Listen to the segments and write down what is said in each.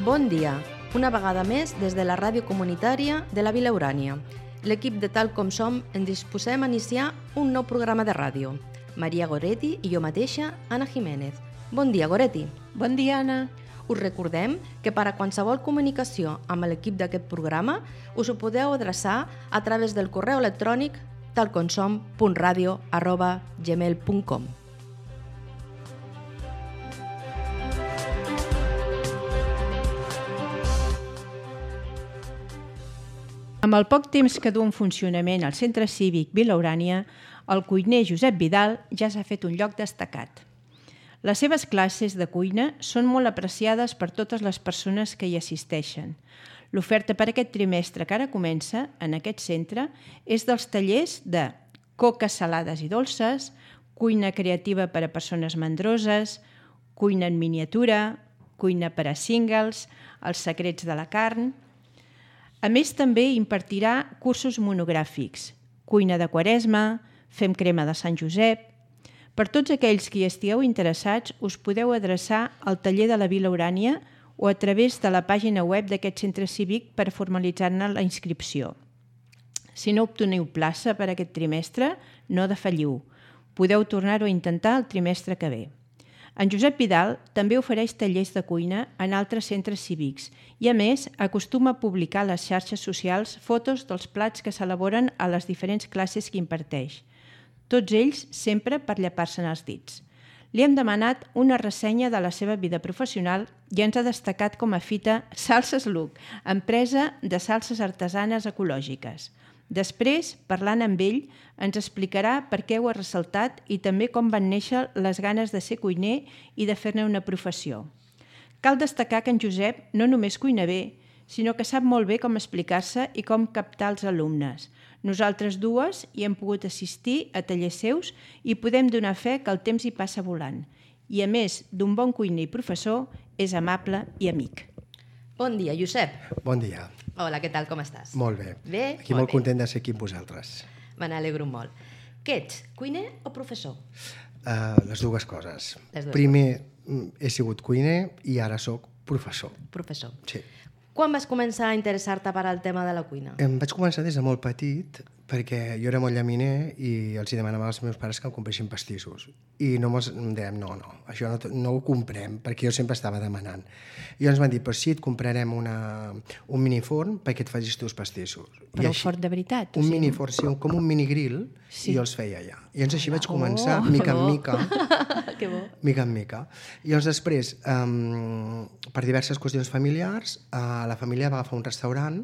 Bon dia, una vegada més des de la ràdio comunitària de la Vila Urània. L'equip de Tal Com Som ens disposem a iniciar un nou programa de ràdio. Maria Goretti i jo mateixa, Anna Jiménez. Bon dia, Goretti. Bon dia, Anna. Us recordem que per a qualsevol comunicació amb l'equip d'aquest programa us ho podeu adreçar a través del correu electrònic talcomsom.radio@gmail.com. Amb el poc temps que du en funcionament el Centre Cívic Vila Urània, el cuiner Josep Vidal ja s'ha fet un lloc destacat. Les seves classes de cuina són molt apreciades per totes les persones que hi assisteixen. L'oferta per aquest trimestre que ara comença en aquest centre és dels tallers de coques salades i dolces, cuina creativa per a persones mandroses, cuina en miniatura, cuina per a singles, els secrets de la carn. A més, també impartirà cursos monogràfics, cuina de Quaresma, fem crema de Sant Josep. Per tots aquells que hi estigueu interessats, us podeu adreçar al taller de la Vila Urània o a través de la pàgina web d'aquest centre cívic per formalitzar-ne la inscripció. Si no obteniu plaça per aquest trimestre, no defalliu. Podeu tornar-ho a intentar el trimestre que ve. En Josep Vidal també ofereix tallers de cuina en altres centres cívics i, a més, acostuma a publicar a les xarxes socials fotos dels plats que s'elaboren a les diferents classes que imparteix. Tots ells sempre per llepar-se'n els dits. Li hem demanat una ressenya de la seva vida professional i ens ha destacat com a fita Salses Luc, empresa de salses artesanes ecològiques. Després, parlant amb ell, ens explicarà per què ho ha ressaltat i també com van néixer les ganes de ser cuiner i de fer-ne una professió. Cal destacar que en Josep no només cuina bé, sinó que sap molt bé com explicar-se i com captar els alumnes. Nosaltres dues hi hem pogut assistir a tallers seus i podem donar fe que el temps hi passa volant. I a més d'un bon cuiner i professor, és amable i amic. Bon dia, Josep. Bon dia. Hola, què tal, com estàs? Molt bé. Bé? Aquí molt content de ser aquí amb vosaltres. Me n'alegro molt. Què ets, cuiner o professor? Les dues coses. Les dues Primer he sigut cuiner i ara sóc professor. Professor. Sí. Quan vas començar a interessar-te per al tema de la cuina? Em vaig començar des de molt petit perquè jo era molt llaminer i els demanava als meus pares que em compressin pastissos. I em deien, no, això no ho comprem, perquè jo sempre estava demanant. I llavors van dir, però sí, et comprarem un miniforn perquè et facis tu els pastissos. Però forn de veritat? Un miniforn, sí, com un minigrill, i jo els feia allà. I llavors així vaig començar, mica en mica. Que bo. Mica en mica. I llavors després, per diverses qüestions familiars, la família va agafar un restaurant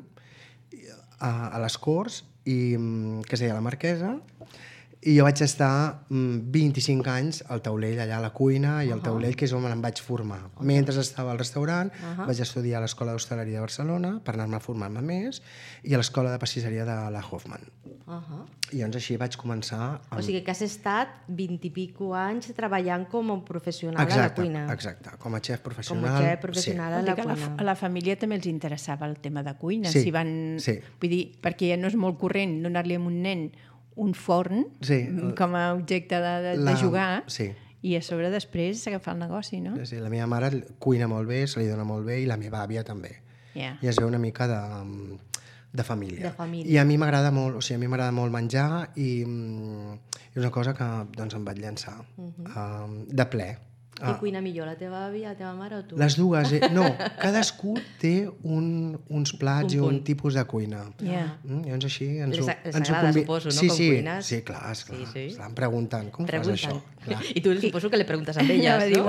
a les Corts que es deia La Marquesa, i jo vaig estar 25 anys al taulell, allà a la cuina i al taulell, que és on em vaig formar. Mentre estava al restaurant, vaig estudiar a l'Escola d'Hostaleria de Barcelona per anar-me formant-me més i a l'Escola de Pastisseria de la Hoffman. I llavors així vaig començar... O sigui que has estat 20 i pico anys treballant com a professional a la cuina. Exacte, com a xef professional. Com a xef professional a la cuina. A la família també els interessava el tema de cuina. Sí, sí. Vull dir, perquè no és molt corrent donar-li a un nen un forn com a objecte de jugar i a sobre després s'agafar el negoci, no? Sí, la meva mare cuina molt bé, se li dona molt bé i la meva àvia també. I es veu una mica de família. I a mi m'agrada molt, menjar i és una cosa que doncs, em vaig llançar de ple. Qui cuina millor, la teva àvia, la teva mare o tu? Les dues, no, cadascú té uns plats i un tipus de cuina. Llavors així ens ho... Les agrada, suposo, no, com cuines? Sí, clar. Estan preguntant, com fas això? I tu suposo que li preguntes a elles, no?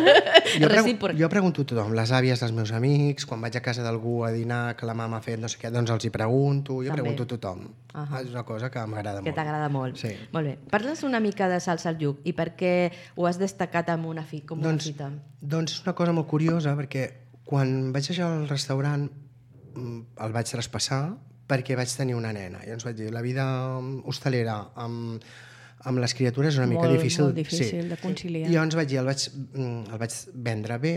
Jo pregunto a tothom, les àvies dels meus amics, quan vaig a casa d'algú a dinar que la mama ha fet no sé què, doncs els hi pregunto, jo pregunto a tothom. És una cosa que m'agrada molt. Que t'agrada molt. Sí. Molt bé. Parla'ns una mica de salsa al lluc i per què ho has destacat amb una fita? Doncs és una cosa molt curiosa perquè quan vaig deixar el restaurant el vaig traspassar perquè vaig tenir una nena i ens vaig dir, la vida hostalera amb les criatures és una mica difícil. Molt difícil de conciliar. I llavors vaig dir, el vaig vendre bé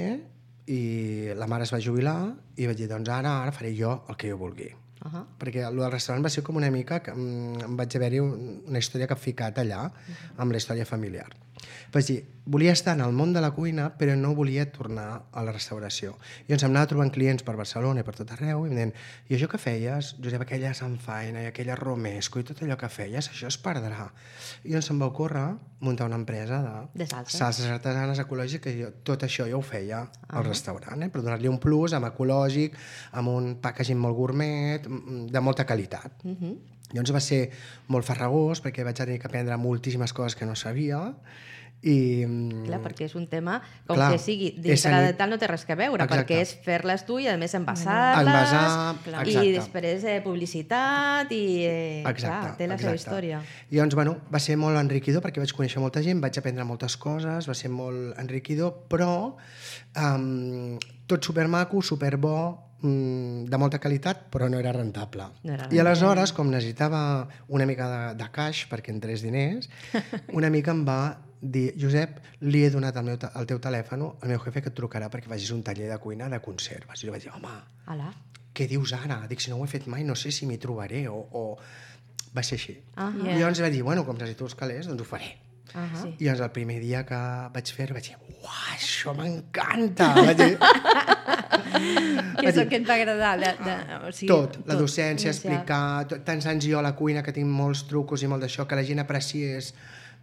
i la mare es va jubilar i vaig dir, doncs ara faré jo el que jo vulgui. Perquè el del restaurant va ser com una mica que em vaig haver-hi una història que he ficat allà amb la història familiar. Vaig dir, volia estar en el món de la cuina, però no volia tornar a la restauració. I em anava trobant clients per Barcelona i per tot arreu, i em deien, i això que feies, Josep, aquella sanfaina i aquella romesco i tot allò que feies, això es perdrà. I em va ocórrer muntar una empresa de salses artesanes ecològiques, i tot això jo ho feia al restaurant, per donar-li un plus amb ecològic, amb un packaging molt gourmet, de molta qualitat. Llavors va ser molt farragós, perquè vaig tenir que aprendre moltíssimes coses que no sabia, i... Clar, perquè és un tema, com que sigui dintre de tal, no té res que veure, perquè és fer-les tu i a més envasar-les, i després publicitat, i clar, té la seva història. I doncs, bueno, va ser molt enriquidor, perquè vaig conèixer molta gent, vaig aprendre moltes coses, va ser molt enriquidor, però tot supermaco, superbo, de molta qualitat, però no era rentable. I aleshores, com necessitava una mica de cash perquè entrés diners, una mica em va dir, Josep, li he donat el teu telèfon al meu jefe que et trucarà perquè vagis a un taller de cuina de conserves. I jo vaig dir, home, què dius ara? Dic, si no ho he fet mai, no sé si m'hi trobaré o... Va ser així. I llavors vaig dir, bueno, com necessito els calés, doncs ho faré. I llavors el primer dia que vaig fer vaig dir, uah, això m'encanta! Què és el que et va agradar? Tot, la docència, explicar, tan senzill a la cuina, que tinc molts trucos i molt d'això, que la gent apreciés,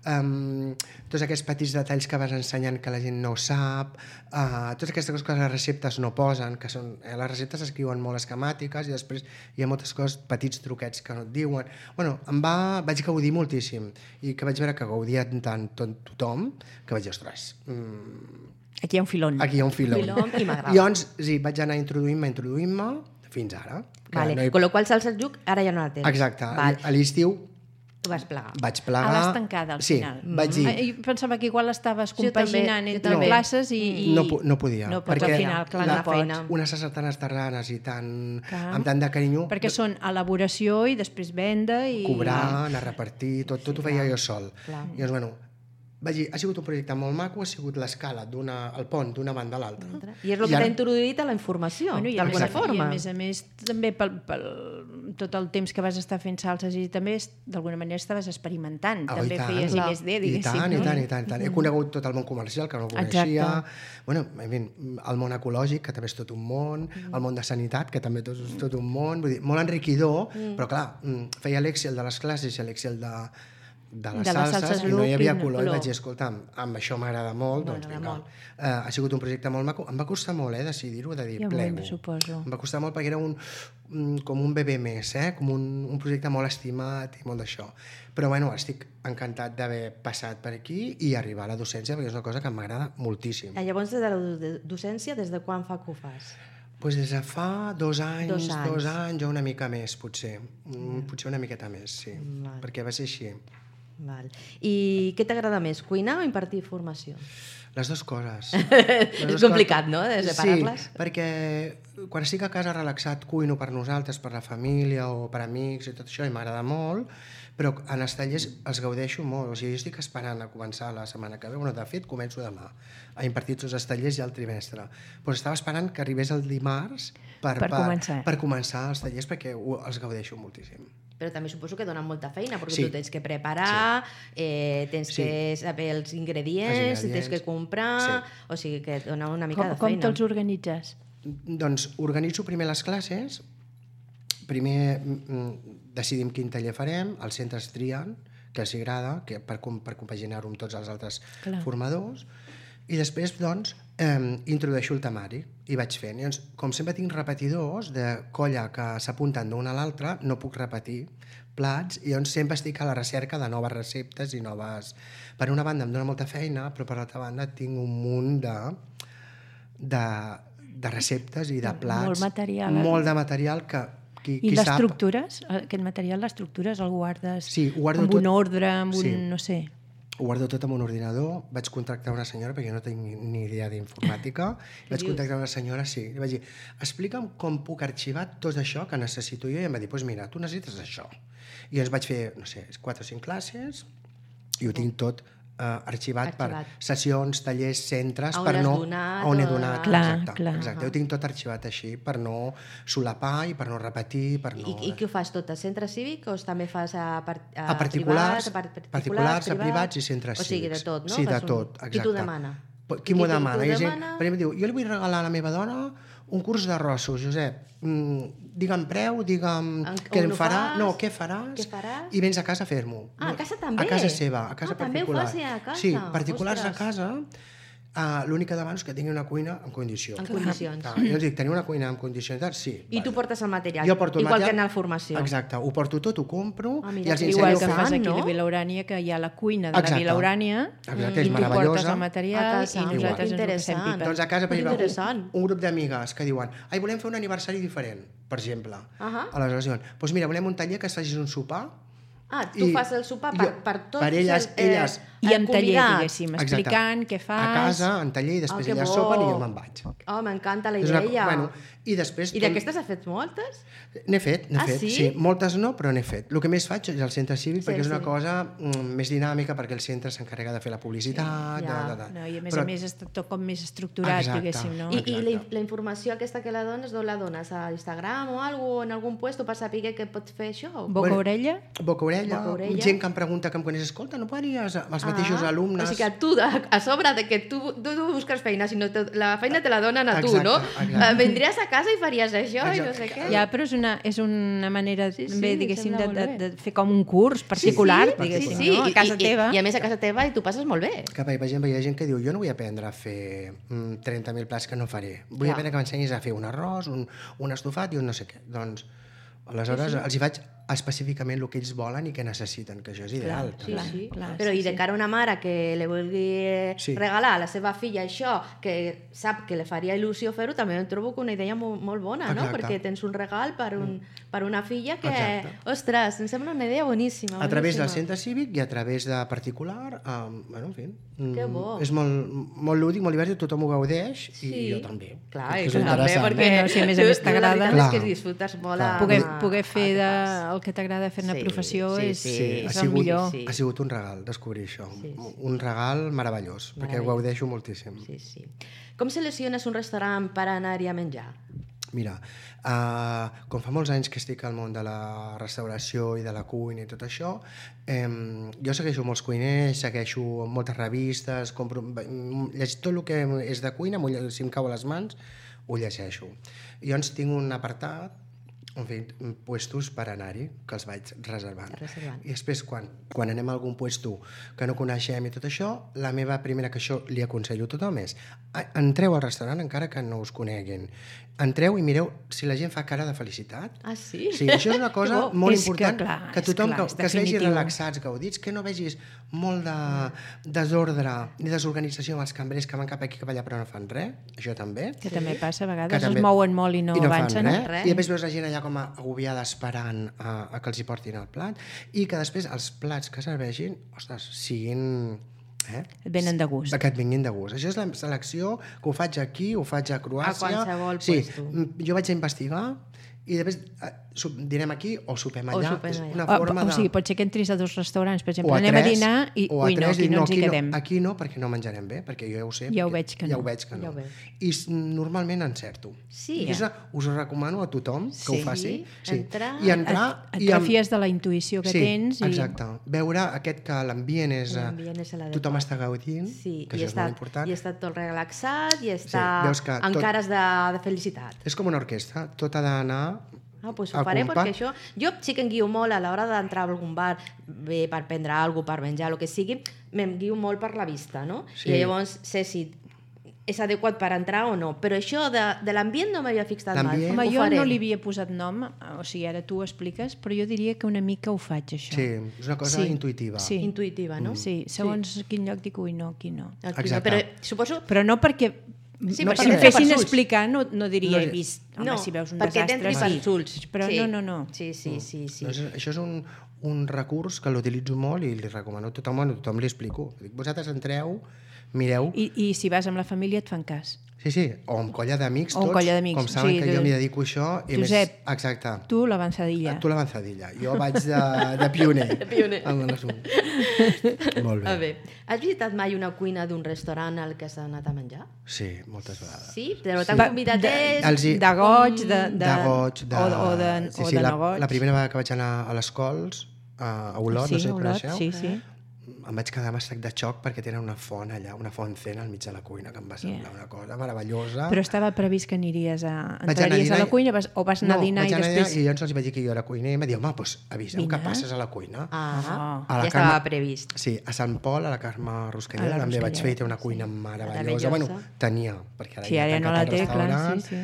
tots aquests petits detalls que vas ensenyant que la gent no sap, totes aquestes coses que les receptes no posen, que són, les receptes escriuen molt esquemàtiques i després hi ha moltes coses, petits truquets que no et diuen. Bueno, vaig gaudir moltíssim i que vaig veure que gaudia tant tothom que vaig dir, ostres, aquí hi ha un filón. Aquí hi ha un filón. I m'agrada. I llavors, sí, vaig anar introduint-me fins ara. Vale. Con lo qual, salsa lluc, ara ja no la tens. Exacte. A l'estiu ho vas plegar. Vaig plegar. A l'estancada, al final. Sí, vaig dir... Jo pensava que igual estaves compaginant entre classes i... No podia. No pots, al final, clar, no pots. Unes salses tan estarranes i amb tant de carinyo... Perquè són elaboració i després venda i... Cobrar, anar a repartir, tot ho feia jo sol. I llavors, bueno, vaig dir, ha sigut un projecte molt maco, ha sigut l'escala, el pont d'una banda a l'altra. I és el que t'ha introduït a la informació, d'alguna forma. I a més, també pel tot el temps que vas estar fent salses i també d'alguna manera estaves experimentant, també feies I+D, diguéssim. I tant. He conegut tot el món comercial, que no el coneixia. Bueno, el món ecològic, que també és tot un món, el món de sanitat, que també és tot un món, vull dir, molt enriquidor, però clar, feia l'Excel de les classes i l'Excel de les salses i no hi havia color. I vaig dir, escolta'm, amb això m'agrada molt, doncs vinga. Ha sigut un projecte molt maco. Em va costar molt decidir-ho, de dir plego. Em va costar molt perquè era com un bebè més, com un projecte molt estimat i molt d'això. Però bueno, estic encantat d'haver passat per aquí i arribar a la docència perquè és una cosa que m'agrada moltíssim. Llavors, des de la docència, des de quan fa que ho fas? Doncs des de fa 2 anys, o una mica més, potser. Potser una miqueta més, sí. Perquè va ser així. I què t'agrada més, cuinar o impartir formació? Les dues coses. És complicat, no?, de separar-les. Sí, perquè quan estic a casa relaxat cuino per nosaltres, per la família o per amics i tot això, i m'agrada molt, però en els tallers els gaudeixo molt. O sigui, jo estic esperant a començar la setmana que ve, de fet, començo demà a impartir tots els tallers ja al trimestre. Però estava esperant que arribés el dimarts per començar els tallers perquè els gaudeixo moltíssim. Però també suposo que donen molta feina, perquè tu tens que preparar, tens que saber els ingredients, tens que comprar, o sigui que dona una mica de feina. Com te'ls organitzes? Doncs organitzo primer les classes, primer decidim quin taller farem, els centres trien, que els agrada, per compaginar-ho amb tots els altres formadors, i després, doncs, introdueixo el temari i vaig fent. Llavors, com sempre tinc repetidors de colla que s'apunten d'una a l'altra, no puc repetir plats i llavors sempre estic a la recerca de noves receptes i noves... Per una banda em dona molta feina, però per l'altra banda tinc un munt de receptes i de plats. Molt material. Molt de material que qui sap... I les estructures? Aquest material, les estructures, el guardes amb un ordre, amb un... no sé... Ho guardo tot en un ordinador, vaig contractar una senyora, perquè jo no tinc ni idea d'informàtica, vaig contractar una senyora, i vaig dir, explica'm com puc arxivar tot això que necessito jo, i em va dir, doncs mira, tu necessites això. I llavors vaig fer, no sé, 4 o 5 classes, i ho tinc tot arxivat per sessions, tallers, centres, on per has no... donat, on he donat. Exacte. Ho tinc tot arxivat així per no solapar i per no repetir, per no... I què ho fas tot? A centre cívic o també fas a particulars, a privats i centres cívics. O sigui, de tot, no? Sí, de tot, exacte. Qui t'ho demana? Qui m'ho demana? Per exemple, diu, jo li vull regalar a la meva dona un curs d'arrossos, Josep. Digue'm preu, digue'm què em farà, què faràs, i vens a casa a fer-m'ho. Ah, a casa també? A casa seva, a casa particular. També ho fas a casa? Sí, particulars a casa. L'únic que demano és que tingui una cuina en condicions. En condicions. Jo dic, tenir una cuina en condicions, sí. I tu portes el material, jo porto igual que en la formació. Exacte, ho porto tot, ho compro i els ensenyo. Igual que fas aquí a la Vila Urània, que hi ha la cuina de la Vila Urània, i tu portes el material i nosaltres ens ho fem pipa. Doncs a casa, per exemple, un grup d'amigues que diuen volem fer un aniversari diferent, per exemple. Aleshores diuen, doncs mira, volem un taller que es facis un sopar. Tu fas el sopar per tots per elles i en taller, diguéssim, explicant què fas. A casa, en taller, i després elles sopen i jo me'n vaig. M'encanta la idea. I després... I d'aquestes has fet moltes? N'he fet. Sí? Moltes no, però n'he fet. El que més faig és el centre cívic, perquè és una cosa més dinàmica, perquè el centre s'encarrega de fer la publicitat... I a més està tot com més estructurat, diguéssim. I la informació aquesta que la dones, d'on la dones? A Instagram o en algun lloc per saber que pots fer això? Boca-orella? Boca-orella. Gent que em pregunta, que em coneix, escolta, no podries... Els mateixos alumnes... O sigui que tu, a sobre de que tu busques feina, sinó la feina te la donen a tu, no? Vindries a casa i faries això i no sé què. Ja, però és una manera, diguéssim, de fer com un curs particular, diguéssim, a casa teva. I a més a casa teva i tu passes molt bé. Que per exemple, hi ha gent que diu, jo no vull aprendre a fer 30.000 plats que no faré. Vull aprendre que m'ensenyis a fer un arròs, un estofat i un no sé què. Doncs, aleshores, els hi faig específicament el que ells volen i que necessiten, que això és ideal. Però i de cara a una mare que li vulgui regalar a la seva filla això, que sap que li faria il·lusió fer-ho, també em trobo que una idea molt bona, no? Perquè tens un regal per una filla que, ostres, em sembla una idea boníssima. A través del centre cívic i a través de particular, en fi. Que bo. És molt lúdic, molt divertit, tothom ho gaudeix i jo també. Clar, i tu també, perquè a més t'agrada. La veritat és que disfrutes molt. Poder fer el que t'agrada fer una professió és el millor. Ha sigut un regal descobrir això, un regal meravellós, perquè ho gaudeixo moltíssim. Com selecciones un restaurant per anar-hi a menjar? Mira, com fa molts anys que estic al món de la restauració i de la cuina i tot això, jo segueixo molts cuiners, segueixo moltes revistes, llegeixo tot el que és de cuina, si em cau a les mans, ho llegeixo. Llavors tinc un apartat, en fi, puestos per anar-hi, que els vaig reservant. I després, quan anem a algun puesto que no coneixem i tot això, la meva primera, que això li aconsello a tothom, és entreu al restaurant encara que no us coneguin. Entreu i mireu si la gent fa cara de felicitat. Ah, sí? Sí, això és una cosa molt important, que tothom que es vegi relaxats, gaudits, que no vegis molt de desordre ni desorganització amb els cambrers que van cap aquí cap allà però no fan res, això també. Que també passa a vegades, es mouen molt i no avancen res. I després veus la gent allà com agobiada esperant a que els hi portin el plat i que després els plats que serveixin, ostres, siguin... Et venen de gust. Que et vinguin de gust. Això és la selecció que ho faig aquí, ho faig a Croàcia. A qualsevol puesto. Jo vaig a investigar i després direm aquí o sopem allà. És una forma o sigui, pot ser que entris a 2 restaurants, per exemple, anem a dinar i ui, no, aquí no ens hi quedem. Aquí no, perquè no menjarem bé, perquè jo ja ho sé. Ja ho veig que no. I normalment encerto. Sí. Us ho recomano a tothom que ho faci. Entrar... I entrar... Et refies de la intuïció que tens. Exacte. Veure que l'ambient és... Tothom està gaudint, que això és molt important. I està tot relaxat i està amb cares de felicitat. És com una orquestra, tot ha d'anar... Doncs ho faré, perquè això... Jo sí que em guio molt a l'hora d'entrar a algun bar, bé per prendre alguna cosa, per menjar, el que sigui, me'n guio molt per la vista, no? I llavors sé si és adequat per entrar o no. Però això de l'ambient no m'havia fixat mai. Home, jo no li havia posat nom, o sigui, ara tu ho expliques, però jo diria que una mica ho faig, això. Sí, és una cosa intuïtiva. Sí. Intuïtiva, no? Sí, segons quin lloc dic, ui, no, aquí no. Exacte. Però suposo... Però no perquè... Sí, si em fessin explicar no diria he vist, home, si veus un desastre, perquè t'entri pels ulls, però no. Sí. Això és un recurs que l'utilitzo molt i li recomano a tothom li explico. Vosaltres entreu, mireu... I si vas amb la família et fan cas? Sí, o amb colla d'amics O amb tots, colla d'amics, com saben sí, que jo m'hi dedico a això. I Josep, més, exacte. Tu l'avançadilla. Tu l'avançadilla. Jo vaig de pioner. De pioner. Amb l'assumpte. Molt A bé. veure, has visitat mai una cuina d'un restaurant al que s'ha anat a menjar? Sí, moltes vegades. Sí? Però t'han convidat ells? De goig, De goig, o de no goig. La primera vegada que vaig anar a les Cols, a Olot, Sí, no sé si Olot, coneixeu, sí. em vaig quedar amb estat de xoc perquè tenen una font allà, una font cena al mig de la cuina, que em va semblar una cosa meravellosa. Però estava previst que entraries a la cuina o vas anar a dinar i després... I llavors els vaig dir que jo era cuiner i em va dir, home, doncs avisa'm que passes a la cuina. Ja estava previst. Sí, a Sant Pol, a la Carme Ruscalleda, també vaig fer, té una cuina meravellosa. Bueno, tenia, perquè ara ja no la té, clar, sí.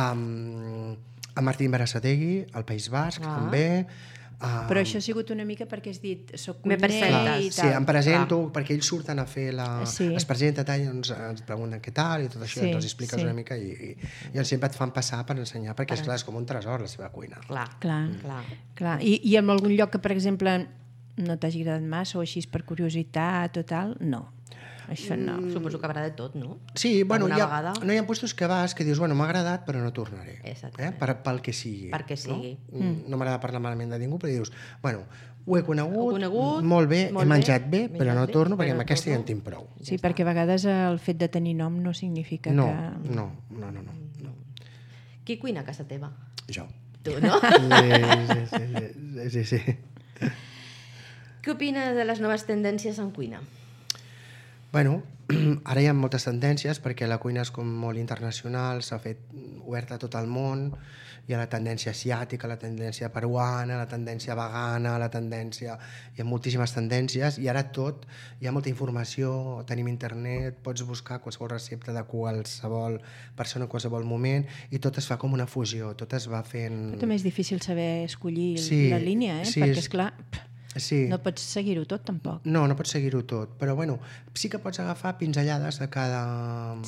A Martín Berasategui, al País Basc, també. Però això ha sigut una mica perquè has dit soc cuiner presentes. i tal. Sí, em presento, perquè ells surten a fer Sí. es presenten i ens pregunten què tal i tot això, Sí, ens expliques una mica i sempre et fan passar per ensenyar, perquè és com un tresor la seva cuina. Clar. I en algun lloc que, per exemple, no t'hagi agradat massa o així per curiositat o tal, no. Això no. Suposo que haurà de tot, no? Sí, bueno, no hi ha puestos que vas que dius, bueno, m'ha agradat però no tornaré. Pel que sigui. Perquè sigui. No m'agrada parlar malament de ningú, però dius, bueno, ho he conegut molt bé, he menjat bé, però no torno perquè amb aquesta ja en tinc prou. Sí, perquè a vegades el fet de tenir nom no significa que... No. Qui cuina a casa teva? Jo. Tu, no? Sí. Què opines de les noves tendències en cuina? Bueno, ara hi ha moltes tendències perquè la cuina és com molt internacional, s'ha fet oberta a tot el món, hi ha la tendència asiàtica, la tendència peruana, la tendència vegana, la tendència... Hi ha moltíssimes tendències i ara tot, hi ha molta informació, tenim internet, pots buscar qualsevol recepta de qualsevol persona en qualsevol moment i tot es fa com una fusió, tot es va fent... Però també és difícil saber escollir la línia, sí, perquè esclar... Sí. No pots seguir-ho tot, tampoc. No pots seguir-ho tot, però bueno, sí que pots agafar pinzellades de cada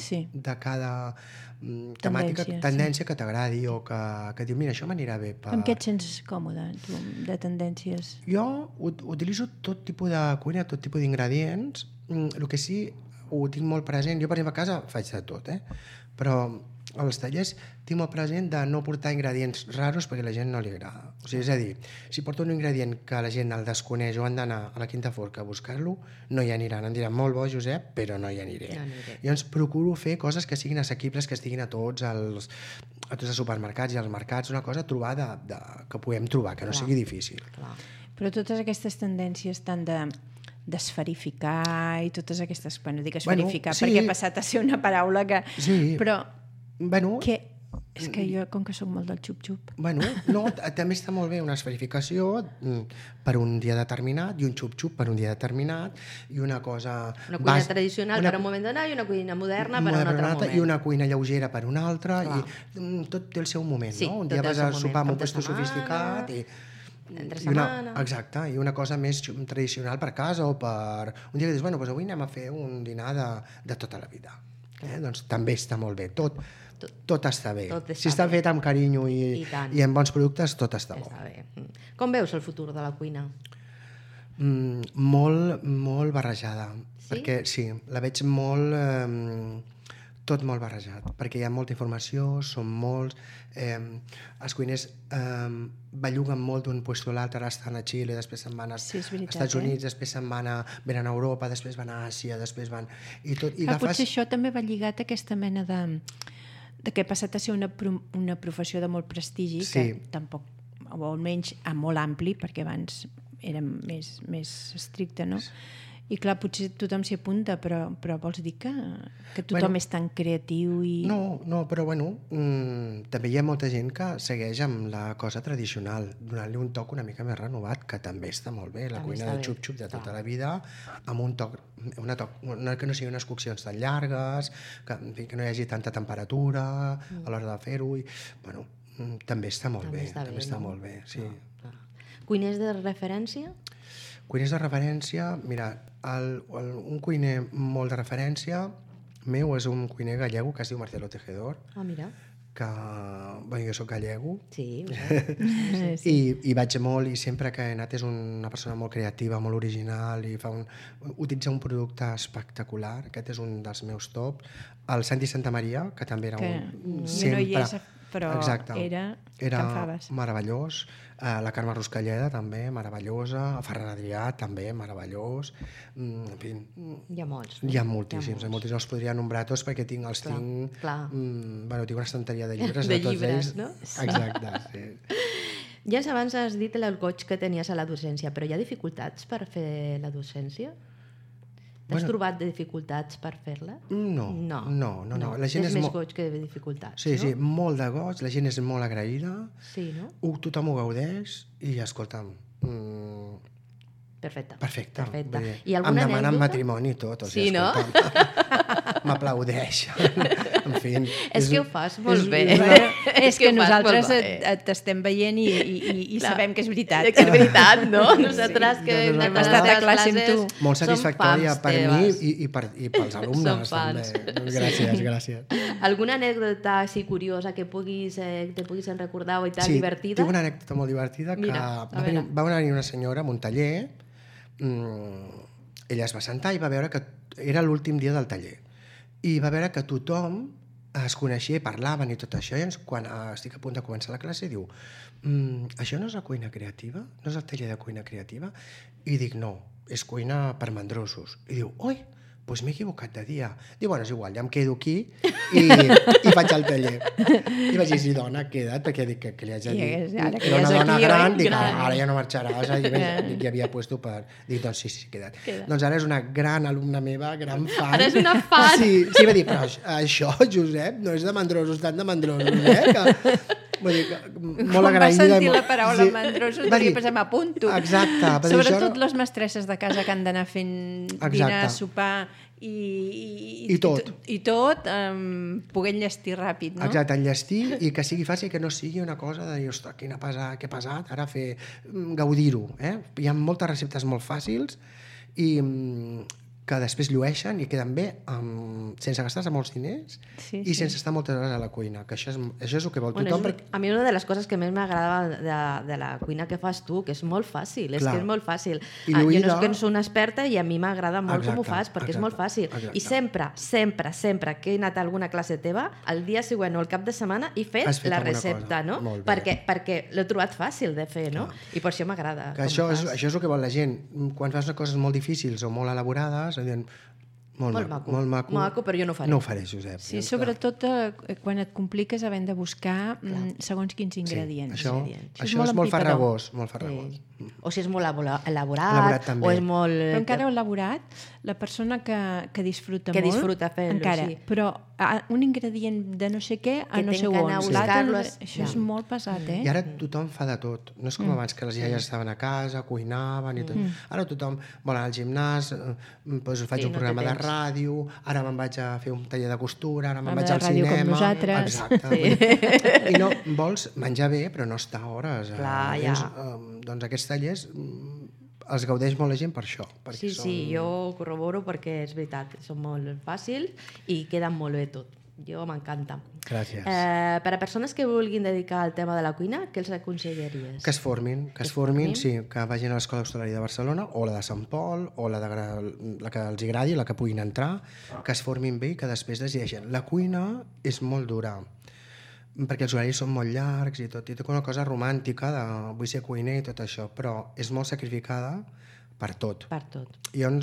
temàtica, tendència que t'agradi o que diu, mira, això m'anirà bé. Amb què et sents còmode, tu, de tendències? Jo utilitzo tot tipus de cuina, tot tipus d'ingredients. El que sí, ho tinc molt present. Jo, per exemple, a casa faig de tot, però als tallers tinc molt present de no portar ingredients raros perquè a la gent no li agrada. O sigui, és a dir, si porto un ingredient que la gent el desconeix o han d'anar a la Quinta Forca a buscar-lo, no hi aniran. Em diran, molt bo, Josep, però no hi aniré. Llavors procuro fer coses que siguin assequibles, que estiguin a tots els supermercats i als mercats, una cosa trobada que puguem trobar, que no sigui difícil. Però totes aquestes tendències tant d'esferificar i totes aquestes... Bueno, dic esferificar perquè ha passat a ser una paraula que... Sí. Però... Bueno... És que jo, com que sóc molt del xup-xup... Bueno, no, també està molt bé una esferificació per un dia determinat i un xup-xup per un dia determinat i una cosa... Una cuina tradicional per un moment donat i una cuina moderna per un altre moment. I una cuina lleugera per un altre. I tot té el seu moment, no? Un dia vas a sopar amb un puesto sofisticat i... Entre setmana. Exacte, i una cosa més tradicional per casa o per... Un dia que dius, bueno, doncs avui anem a fer un dinar de tota la vida. Doncs també està molt bé. Tot està bé. Si està fet amb carinyo i amb bons productes, tot està bo. Com veus el futur de la cuina? Molt barrejada. Perquè sí, la veig tot molt barrejat, perquè hi ha molta informació, són molts... Els cuiners belluguen molt d'un lloc a l'altre, ara estan a Xile, després se'n van als Estats Units, després se'n van a Europa, després van a Àsia, després van... Potser això també va lligat a aquesta mena de que ha passat a ser una professió de molt prestigi, que tampoc, o almenys molt ampli, perquè abans era més estricte, no? I clar, potser tothom s'hi apunta, però vols dir que tothom és tan creatiu i... No, però bueno, també hi ha molta gent que segueix amb la cosa tradicional, donant-li un toc una mica més renovat, que també està molt bé, la cuina de xup-xup de tota la vida, amb un toc, que no siguin unes coccions tan llargues, que no hi hagi tanta temperatura a l'hora de fer-ho, i bueno, també està molt bé, també està molt bé, sí. Cuiners de referència? Cuiners de referència, mira, un cuiner molt de referència meu és un cuiner gallego que es diu Marcelo Tejedor, que jo soc gallego Sí. i vaig molt, i sempre que he anat és una persona molt creativa, molt original i utilitza un producte espectacular. Aquest és un dels meus top. El Santi Santamaria, que també era un... no hi és, però era Can meravellós. La Carme Ruscalleda també, meravellosa. El Ferran Adrià també, meravellós. En fi, hi ha molts. Hi ha moltíssims, els podria nombrar tots perquè tinc tinc una estanteria de llibres de tots ells. No? Exacte, sí. Ja abans has dit el goig que tenies a la docència, però hi ha dificultats per fer la docència? T'has trobat dificultats per fer-la? No. La gent és més goig que dificultats, no? Sí, molt de goig, la gent és molt agraïda, tothom ho gaudeix i, escolta'm... Perfecte. I em demanen matrimoni i tot. Sí, no? M'aplaudeixen. En fi... És que ho fas molt bé. És que nosaltres t'estem veient i sabem que és veritat. Que és veritat, no? Nosaltres que hem estat a classe amb tu. Molt satisfactòria per mi i pels alumnes. Gràcies. Alguna anècdota així curiosa que te puguis recordar o divertida? Sí, tinc una anècdota molt divertida que va venir una senyora a un taller. Ella es va sentar i va veure que era l'últim dia del taller i va veure que tothom es coneixia i parlaven i tot això, i quan estic a punt de començar la classe diu això no és la cuina creativa? No és el taller de cuina creativa? I dic no, és cuina per mandrosos. I diu, oi, doncs m'he equivocat de dia. Diu, bueno, és igual, ja em quedo aquí i faig el taller. I vaig dir, sí, dona, queda't, perquè dic que li haig de dir. Era una dona gran, dic, ara ja no marxaràs. I havia puesto per... Dic, doncs sí, queda't. Doncs ara és una gran alumna meva, gran fan. Ara és una fan. Sí, va dir, però això, Josep, no és de mandrosos, tant de mandrosos, Vull dir, molt agraïda. Quan va sentir la paraula mandrosos, devia pensar, m'apunto. Exacte. Sobretot les mestresses de casa que han d'anar fent dinar, sopar i tot, poder enllestir ràpid, no? Exacte, enllestir i que sigui fàcil, que no sigui una cosa de dir, ostres, que pesat, ara gaudir-ho. Hi ha moltes receptes molt fàcils i que després llueixen i queden bé sense gastar-se molts diners i sense estar moltes hores a la cuina, que això és el que vol tothom. A mi una de les coses que més m'agradava de la cuina que fas tu, que és molt fàcil, és que és molt fàcil. Jo no soc una experta i a mi m'agrada molt com ho fas, perquè és molt fàcil. I sempre que he anat a alguna classe teva, el dia següent o el cap de setmana he fet la recepta, no? Perquè l'he trobat fàcil de fer, no? I per això m'agrada. Això és el que vol la gent. Quan fas coses molt difícils o molt elaborades, molt maco, però jo no ho faré. No ho faré, Josep. Sí, sobretot quan et compliques havent de buscar segons quins ingredients. Això és molt farragós. O si és molt elaborat o és molt... Però encara elaborat, la persona que disfruta molt... Que disfruta fer-lo, sí. Però un ingredient de no sé què a no sé on. Això és molt pesat, I ara tothom fa de tot. No és com abans, que les iaies estaven a casa, cuinaven i tot. Ara tothom vol anar al gimnàs, faig un programa de ràdio, ara me'n vaig a fer un taller de costura, ara me'n vaig al cinema... Com nosaltres. Exacte. I no, vols menjar bé, però no estar hores. Clar, ja. Doncs aquests tallers els gaudeix molt la gent per això. Sí, jo ho corroboro perquè és veritat, són molt fàcils i queden molt bé tot. Jo m'encanta. Gràcies. Per a persones que vulguin dedicar al tema de la cuina, què els aconsellaries? Que es formin, sí, que vagin a l'Escola d'Hostaleria de Barcelona o la de Sant Pol o la que els agradi, la que puguin entrar, que es formin bé i que després decideixen. La cuina és molt dura, perquè els horaris són molt llargs i tot, i té una cosa romàntica de vull ser cuiner i tot això, però és molt sacrificada per tot. I llavors,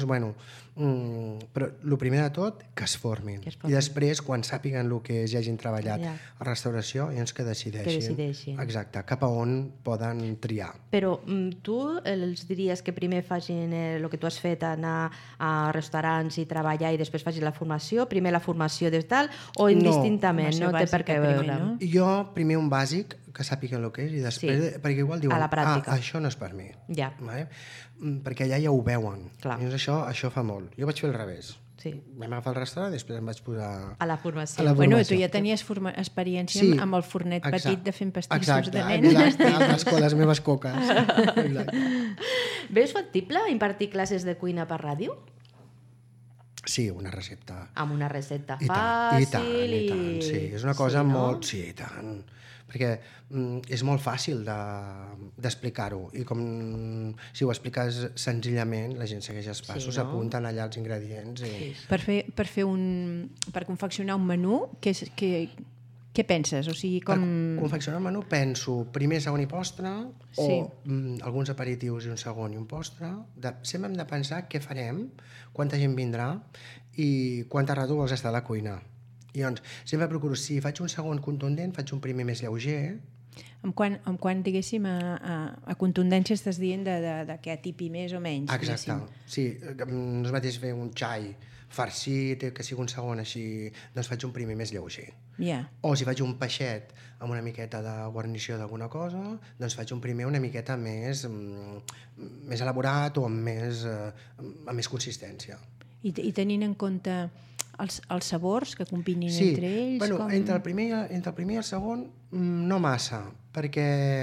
però el primer de tot, que es formin. I després, quan sàpiguen el que és i hagin treballat a restauració, llavors que decideixin. Exacte, cap a on poden triar. Però tu els diries que primer facin el que tu has fet, anar a restaurants i treballar i després facin la formació? Primer la formació de tal o indistintament? No té per què veure. Jo, primer un bàsic, que sàpiguen el que és, i després, perquè igual diuen, això no és per mi. Perquè allà ja ho veuen. Llavors això fa molt. Jo vaig fer al revés. Vam agafar el restaurant i després em vaig posar a la formació. Bueno, tu ja tenies experiència amb el fornet petit de fent pastissos de nen. Exacte, les meves coques. Veus factible impartir classes de cuina per ràdio? Sí, una recepta. Amb una recepta I fàcil tant, i tant, sí. És una cosa molt... Sí, i tant. Perquè és molt fàcil d'explicar-ho i com si ho expliques senzillament la gent segueix els passos, s'apunten allà els ingredients i... Per confeccionar un menú, què penses? O sigui, Per confeccionar un menú penso primer, segon i postre o alguns aperitius i un segon i un postre. Sempre hem de pensar què farem, quanta gent vindrà i quanta rato vols estar a la cuina. I llavors, sempre procuro, si faig un segon contundent, faig un primer més lleuger. Amb quan diguéssim, a contundència estàs dient de què tipi més o menys? Exacte, sí. No és mateix fer un xai farcit, que sigui un segon així, doncs faig un primer més lleuger. O si faig un peixet amb una miqueta de guarnició d'alguna cosa, doncs faig un primer una miqueta més elaborat o amb més consistència. I tenint en compte els sabors que combinin entre ells? Bueno, entre el primer i el segon no massa, perquè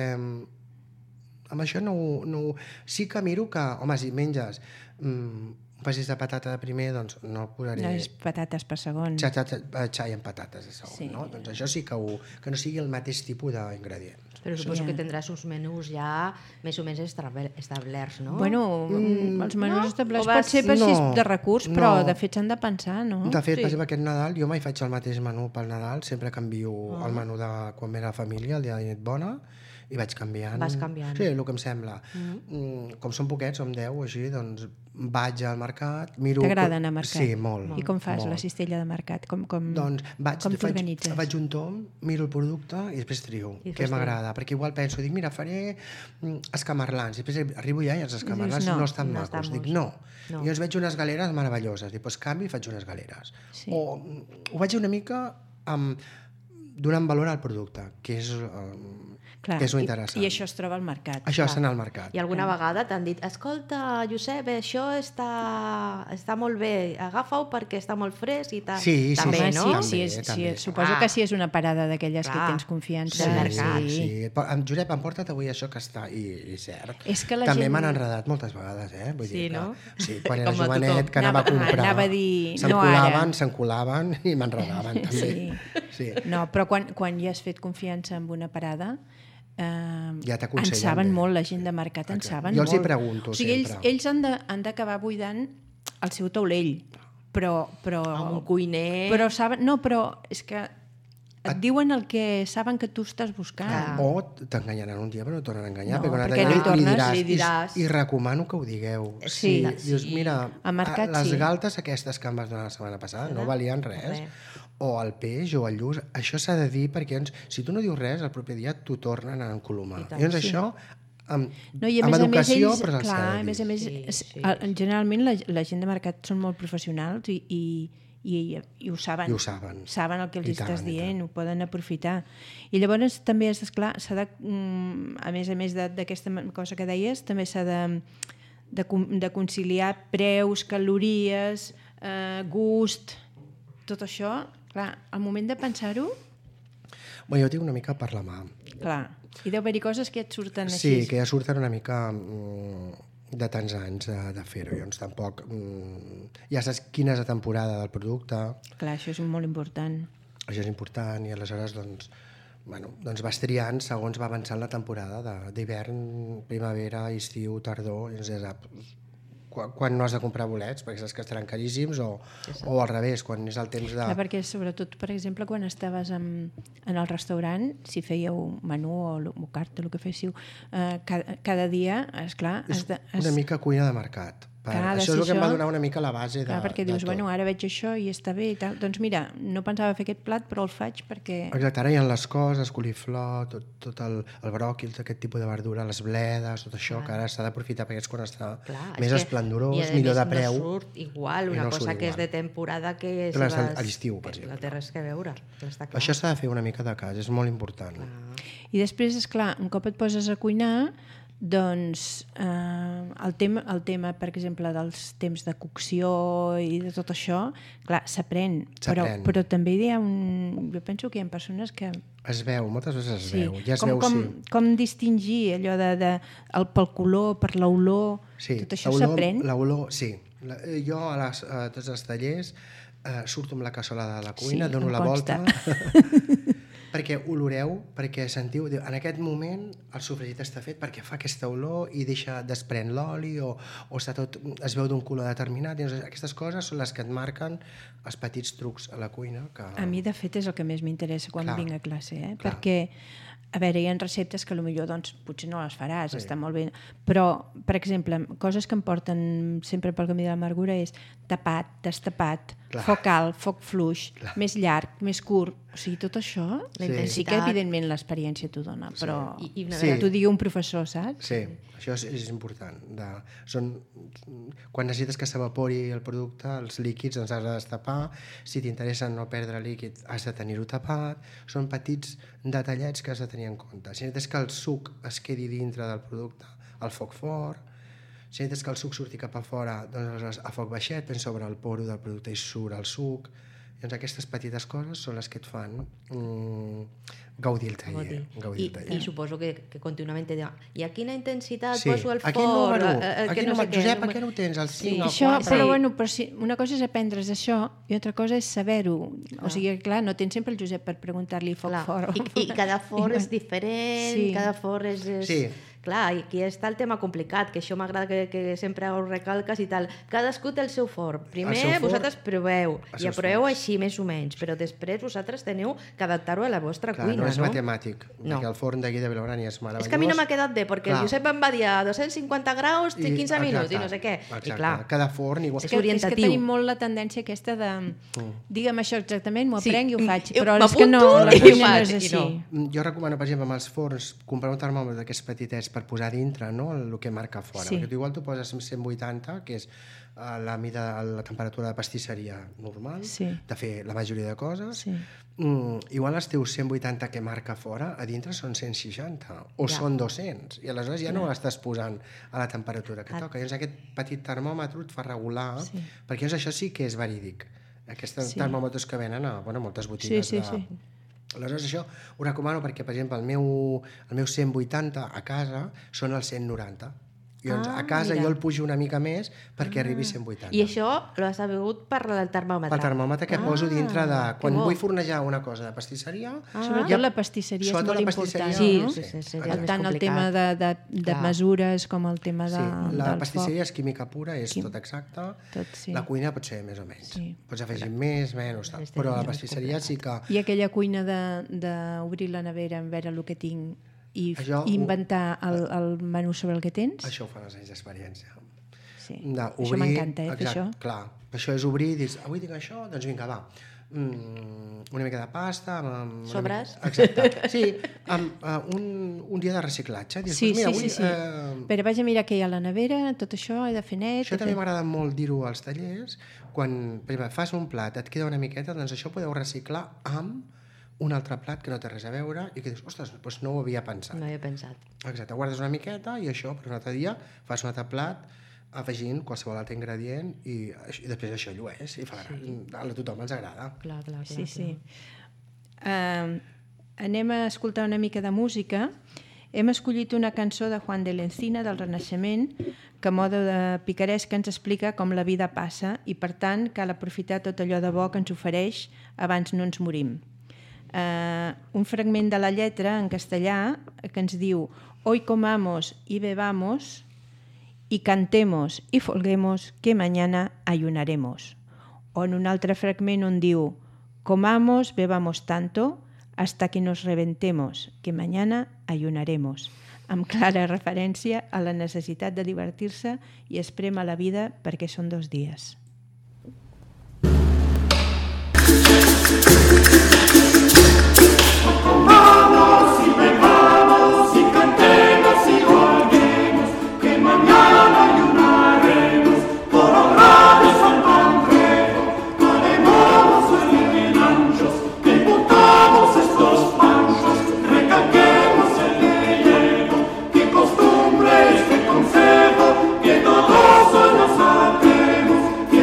amb això no... Sí que miro que, home, si menges un pastís de patata de primer, doncs no posaré... No és patates per segon. Xai amb patates de segon, no? Doncs això sí que no sigui el mateix tipus d'ingredients. Però suposo que tindràs uns menús ja més o menys establerts, no? Bueno, els menús establerts pot ser per de recurs, però de fet s'han de pensar, no? De fet, per exemple, aquest Nadal jo mai faig el mateix menú pel Nadal, sempre canvio el menú de quan ve la família, el dia de nit bona, i vaig canviant. Vas canviant. Sí, el que em sembla. Com són poquets, som 10 o així, doncs vaig al mercat, miro... T'agrada anar al mercat? Sí, molt. I com fas la cistella de mercat? Doncs t'organitzes? faig un tom, miro el producte i després trio, què m'agrada. Perquè igual penso, dic, mira, faré escamarlans. I després arribo ja i els escamarlans no estan macos. Dic, no. I llavors veig unes galeres meravelloses. Dic, doncs canvi i faig unes galeres. O ho vaig una mica donant valor al producte, que és... Clar, que és interessant. I això es troba al mercat. Això està al mercat. I alguna vegada t'han dit, escolta, Josep, això està molt bé, agafa-ho perquè està molt fresc i tal. Sí, també, no? Sí, suposo que si és una parada d'aquelles que tens confiança. Sí. Josep, emporta't avui això que està... I cert. També m'han enredat moltes vegades, Vull dir, no? Sí, quan era jovenet, que anava a comprar... Anava a dir... S'encolaven i m'enredaven, també. Sí. No, però quan ja has fet confiança amb una parada... ja t'aconsellen en saben bé. molt, la gent de mercat en saben molt. Jo els hi pregunto sempre. Ells han d'acabar buidant el seu taulell, però amb un cuiner... Però saben... No, però és que et diuen el que saben que tu estàs buscant. O t'enganyaran un dia, però no tornen a enganyar, perquè no hi diràs. I recomano que ho digueu. Sí. Dius, mira, les galtes aquestes que em vas donar la setmana passada no valien res. O el peix o el lluç, això s'ha de dir perquè si tu no dius res, el proper dia t'ho tornen a encolomar. Llavors això, amb educació, però se'ls ha de dir. A més, generalment la gent de mercat són molt professionals i ho saben. I ho saben. Saben el que els estàs dient, ho poden aprofitar. I llavors també, esclar, s'ha de, a més d'aquesta cosa que deies, també s'ha de conciliar preus, calories, gust, tot això. Clar, al moment de pensar-ho... Bueno, jo tinc una mica per la mà. Clar, i deu haver-hi coses que ja et surten així. Sí, que ja surten una mica de tants anys de fer-ho. Llavors tampoc... Ja saps quina és la temporada del producte. Clar, això és molt important. Això és important i aleshores doncs vas triant segons va avançant la temporada d'hivern, primavera, estiu, tardor, i ja saps quan no has de comprar bolets, perquè saps que estaran caríssims, o al revés, quan és el temps de... Clar, perquè sobretot, per exemple, quan estaves en el restaurant, si fèieu menú o carta, el que féssiu, cada dia, esclar... És una mica cuina de mercat. Això és el que em va donar una mica la base de tot. Perquè dius, ara veig això i està bé i tal. Doncs mira, no pensava fer aquest plat, però el faig perquè... Exacte, ara hi ha les coses, coliflor, tot el bròquil, aquest tipus de verdura, les bledes, tot això, que ara s'ha d'aprofitar perquè és quan està més esplendorós, millor de preu. I no surt igual una cosa que és de temporada que és... Però a l'estiu, per exemple. No té res que veure. Això s'ha de fer una mica de cas, és molt important. I després, esclar, un cop et poses a cuinar, doncs el tema, per exemple, dels temps de cocció i de tot això, clar, s'aprèn. Però també hi ha jo penso que hi ha persones que... Es veu, moltes vegades es veu. Ja es veu, com distingir allò pel color, per l'olor, tot això s'aprèn? L'olor, sí. Jo a tots els tallers surto amb la cassola de la cuina, Sí, dono em la consta. volta perquè oloreu, perquè sentiu, en aquest moment el sofregit està fet perquè fa aquesta olor i desprèn l'oli o està tot, es veu d'un color determinat. I aquestes coses són les que et marquen els petits trucs a la cuina. A mi, de fet, és el que més m'interessa quan vinc a classe, Clar. perquè, a veure, hi ha receptes que potser doncs, potser no les faràs, està molt bé, però, per exemple, coses que em porten sempre pel camí de l'amargura és tapat, destapat, foc alt, foc fluix, més llarg, més curt, o sigui, tot això, sí que evidentment l'experiència t'ho dona, però que t'ho digui un professor, saps? Sí, això és important. Quan necessites que s'evapori el producte, els líquids, doncs has de destapar. Si t'interessa no perdre líquid, has de tenir-ho tapat. Són petits detallets que has de tenir en compte. Si necessites que el suc es quedi dintre del producte, al foc fort. Si necessites que el suc surti cap a fora, doncs a foc baixet, ben sobre el poro del producte i surt el suc. Doncs aquestes petites coses són les que et fan gaudir el taller. I suposo que contínuament te diuen i a quina intensitat poso el forn? A quin número? Josep, a què no ho tens? Al 5, al 4? Però bueno, una cosa és aprendre's això i altra cosa és saber-ho. O sigui, clar, no tens sempre el Josep per preguntar-li foc fort. I cada forn és diferent, cada forn és... Sí. Clar, i aquí està el tema complicat, que això m'agrada que sempre ho recalques i tal. Cadascú té el seu forn. Primer vosaltres proveu, i aproveu així més o menys, però després vosaltres teniu que adaptar-ho a la vostra cuina, no? No és matemàtic, perquè el forn d'aquí de Vilaurània és meravellós. És que a mi no m'ha quedat bé, perquè el Josep em va dir a 250 graus, 15 minuts i no sé què. I clar, cada forn igual. És que tenim molt la tendència aquesta de digue'm això exactament, m'ho aprenc i ho faig, però és que no, la cuina no és així. Jo recomano, per exemple, amb els forns, comprar un termòmetre d'aquests petitets per posar dintre, no?, el que marca fora. Perquè tu igual tu poses 180, que és la temperatura de pastisseria normal, de fer la majoria de coses. Igual els teus 180 que marca fora, a dintre són 160 o són 200, i aleshores ja no l'estàs posant a la temperatura que toca. Llavors aquest petit termòmetre et fa regular, perquè això sí que és verídic. Aquests termòmetres que venen a moltes botigues de... Aleshores això ho recomano perquè, per exemple, el meu 180 a casa són els 190. I doncs a casa jo el pujo una mica més perquè arribi a 180. I això l'has sabut per el termòmetre? Pel termòmetre que poso dintre de... Quan vull fornejar una cosa de pastisseria... Sobretot la pastisseria és molt important, no? Tant el tema de mesures com el tema del foc. La pastisseria és química pura, és tot exacte. La cuina pot ser més o menys. Pots afegir més, menys, però la pastisseria sí que... I aquella cuina d'obrir la nevera en veure el que tinc i inventar el menú sobre el que tens? Això ho fan els anys d'experiència. Sí, això m'encanta, fer això. Clar, això és obrir i dir, avui tinc això, doncs vinga, va. Una mica de pasta... Sobres? Exacte. Sí, un dia de reciclatge. Sí. Però vaig a mirar què hi ha a la nevera, tot això, he de fer net... Això també m'agrada molt dir-ho als tallers. Quan fas un plat, et queda una miqueta, doncs això podeu reciclar amb un altre plat que no té res a veure i que dius, ostres, doncs no ho havia pensat. No havia pensat. Exacte, guardes una miqueta i això per un altre dia fas un altre plat afegint qualsevol altre ingredient i després això llueix i a tothom ens agrada. Clar. Sí. Anem a escoltar una mica de música. Hem escollit una cançó de Juan de la Encina del Renaixement que a mode de picaresca ens explica com la vida passa i per tant cal aprofitar tot allò de bo que ens ofereix abans no ens morim. Un fragment de la lletra en castellà que ens diu hoy comamos y bebamos y cantemos y folguemos que mañana ayunaremos. O en un altre fragment on diu comamos, bebamos tanto hasta que nos reventemos que mañana ayunaremos, amb clara referència a la necessitat de divertir-se i esprema la vida perquè són 2 dies. Comamos y bebamos y cantemos y holguemos, que mañana ayunaremos, por honrados al Congreso, haremos los anchos, que botamos estos panchos, recalquemos el relleno, que costumbre este consejo, que todos hoy nos atemos, que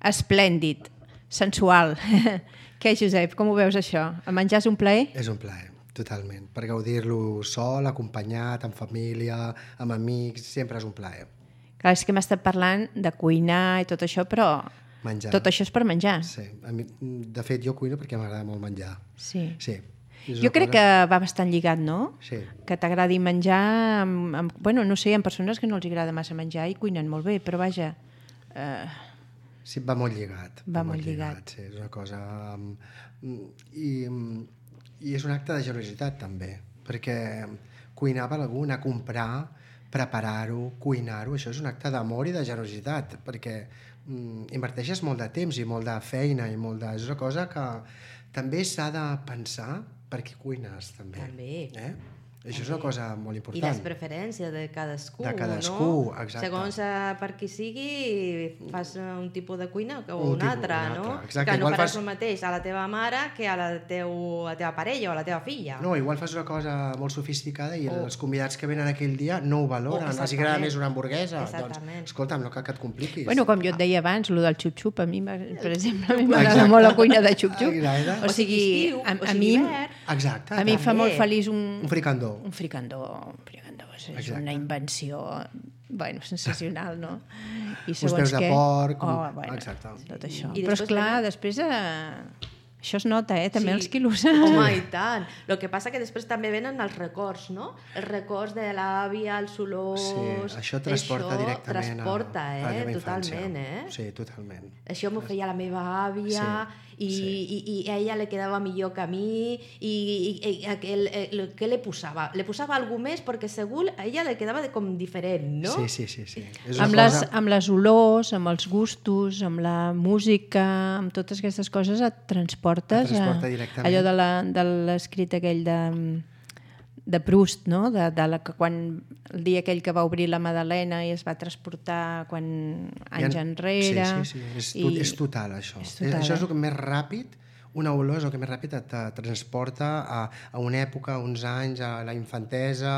Esplèndid, sensual. Què, Josep, com ho veus això? El menjar és un plaer? És un plaer, totalment. Per gaudir-lo sol, acompanyat, amb família, amb amics, sempre és un plaer. Clar, és que hem estat parlant de cuinar i tot això, però Menjar. tot això és per menjar. Sí. De fet, jo cuino perquè m'agrada molt menjar. Sí. Sí. Jo crec que va bastant lligat, no? Sí. Que t'agradi menjar... Bueno, no sé, hi ha persones que no els agrada massa menjar i cuinen molt bé, però vaja... Sí, va molt lligat. Va molt lligat. Sí, és una cosa... I és un acte de generositat, també, perquè cuinar per algú, anar a comprar, preparar-ho, cuinar-ho, això és un acte d'amor i de generositat, perquè inverteixes molt de temps i molt de feina i molt de... És una cosa que també s'ha de pensar per què cuines, també. També. Això és una cosa molt I important. les preferències de cadascú, De cadascú, no? exacte. Segons per qui sigui, fas un tipus de cuina o un tipus, altre, un no? altre. Exacte, Que no igual faràs fas- el mateix a la teva mare que a la teva parella o a la teva filla. No, igual fas una cosa molt sofisticada i els convidats que venen aquell dia no ho valoren. Els exactament. agrada més una hamburguesa. Exactament. Doncs, escolta'm, no cal que et compliquis. Bueno, com jo et deia abans, el del xup-xup, a mi, per exemple, a mi m'agrada molt la cuina de xup-xup. Agrada. O sigui, estiu, a o sigui mi... hivern. Exacte. A mi em fa també. molt feliç Un fricandó. un fricandó és Exacte. una invenció, bueno, sensacional, no? I Uns peus de porc, bueno, exacte. tot això. I Però, després esclar, també- després això es nota, també els quilos. Home, i tant. El que passa que després també venen els records, no? Els records de l'àvia, els olors... Sí, això transporta directament transporta, a la teva totalment, infància. Sí, totalment. Això m'ho feia la meva àvia i a ella li quedava millor que a mi i què li posava? Li posava alguna més perquè segur a ella li quedava com diferent, no? Sí. És una Amb les olors, amb els gustos, amb la música, amb totes aquestes coses et transportes Et transporta directament. allò de l'escrit aquell de Proust, no? Quan el dia aquell que va obrir la Madalena i es va transportar anys enrere. Sí. És total, això. És total, Això és el que més ràpid, una olor és el que més ràpid et transporta a una època, a uns anys, a la infantesa,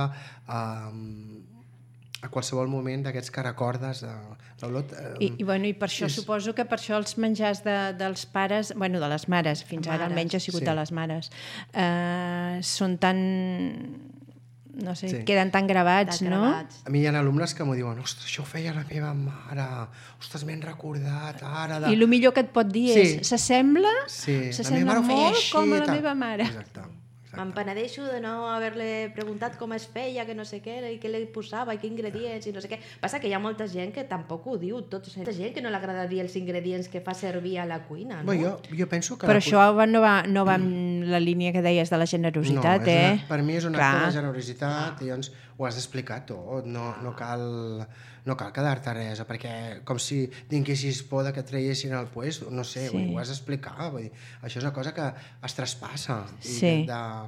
a qualsevol moment d'aquests que recordes l'olor. I per això suposo que per això els menjars dels pares, bueno, de les mares, fins ara almenys ha sigut sí. de les mares, són tan, no sé, queden tan gravats, Tan no? gravats. A mi hi ha alumnes que m'ho diuen, ostres, això ho feia la meva mare, ostres, m'he recordat ara de... I el millor que et pot dir és, s'assembla Sí, la s'assembla meva mare ho feia molt així, com a la tal. meva mare. Exacte. Me'n penedeixo de no haver-li preguntat com es feia, que no sé què, i què li posava, i què ingredients, i no sé què. Passa que hi ha molta gent que tampoc ho diu, tota gent que no li agrada dir els ingredients que fa servir a la cuina, no? Bueno, jo penso que... Però això no va amb la línia que deies de la generositat, Per mi és un acte de generositat i llavors ho has d'explicar tot, no cal quedar-te res, perquè com si tinguessis por que et traiessin al puesto, no sé, Sí. ho has d'explicar, vull dir, això és una cosa que es traspassa, Sí.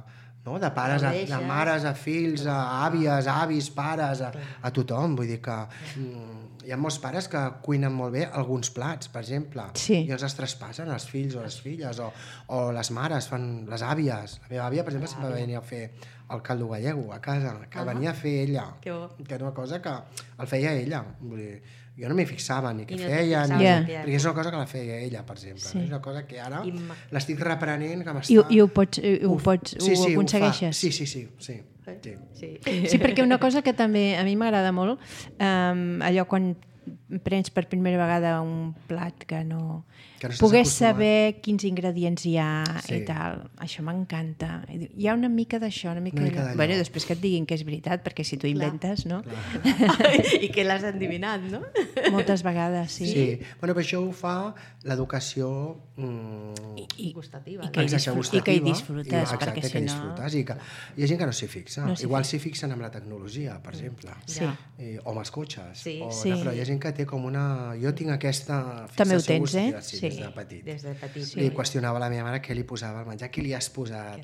de pares, de mares a fills, a àvies, avis, pares, a tothom, vull dir que hi ha molts pares que cuinen molt bé alguns plats, per exemple, Sí. i ens es traspassen els fills o les filles, o les mares fan, les àvies. La meva àvia, per exemple, sempre venia a fer el caldo gallego a casa, que venia a fer ella, Que bo. que era una cosa que el feia ella. Vull dir, jo no m'hi fixava ni què I no feia, t'hi ni... fixaves, perquè és una cosa que la feia ella, per exemple. Sí. No? És una cosa que ara I l'estic reprenent, que m'està... I ho aconsegueixes? Sí. Sí. Sí, perquè una cosa que també a mi m'agrada molt, allò quan prens per primera vegada un plat que no estàs poder acostumat. saber quins ingredients hi ha Sí. i tal, això m'encanta. Hi ha una mica d'això, una mica mica d'allò. d'allò. Bueno, després que et diguin que és veritat, perquè si tu inventes, no? I que l'has endivinat, no? Moltes vegades, sí. Sí. Bueno, però això ho fa l'educació... Gustativa. i que Exacte, i que hi gustativa, disfrutes, exacte, perquè que si no... disfrutes i que hi ha gent que no s'hi fixa. No s'hi Igual s'hi fixen amb la tecnologia, per exemple. Sí. O amb els cotxes. Sí. Sí. Però hi ha gent que té com una... Jo tinc aquesta També ho fixació tens, eh? gustativa, sí, Sí. des de petit. Des de petit. Sí. Li qüestionava a la meva mare què li posava al menjar, què li has posat.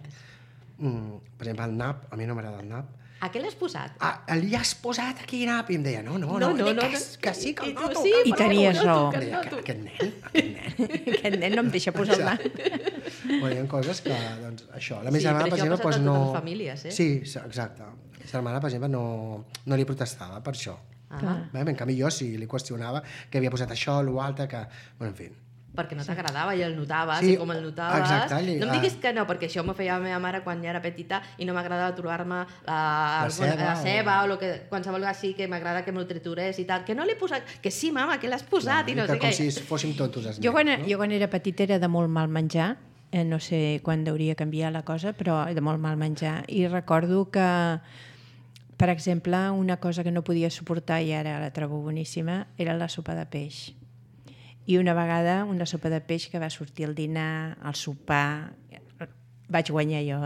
Per exemple, el nap, a mi no m'agrada el nap. A què l'has posat? Li has posat aquí nap? I em deia, no, que sí, que I el tu noto. sí, I tenies raó. Em deia, aquest nen. Aquest nen no em deixa posar el nas. Bueno, hi ha coses que, doncs, això. La meva Sí, germana, però per això ha exemple, passat doncs, a no... totes les famílies, eh? Sí, exacte. La germana, per exemple, no li protestava per això. Ah. En canvi, jo sí li qüestionava que havia posat això, l'altre, que... Bueno, en fi, perquè no t'agradava i el notaves, Sí, i com el notaves... exacte, No em diguis que no, perquè això m'ho feia la meva mare quan ja era petita i no m'agradava trobar-me la ceba o qualsevol així que m'agrada que m'ho triturés i tal. Que no l'he posat... Que sí, mama, que l'has posat i no sé què. Com si fóssim tontos els Jo nens, quan era petita era de molt mal menjar, no sé quan hauria canviar la cosa, però de molt mal menjar. I recordo que, per exemple, una cosa que no podia suportar i ara la trobo boníssima era la sopa de peix. I una vegada una sopa de peix que va sortir al dinar, al sopar... Vaig guanyar jo,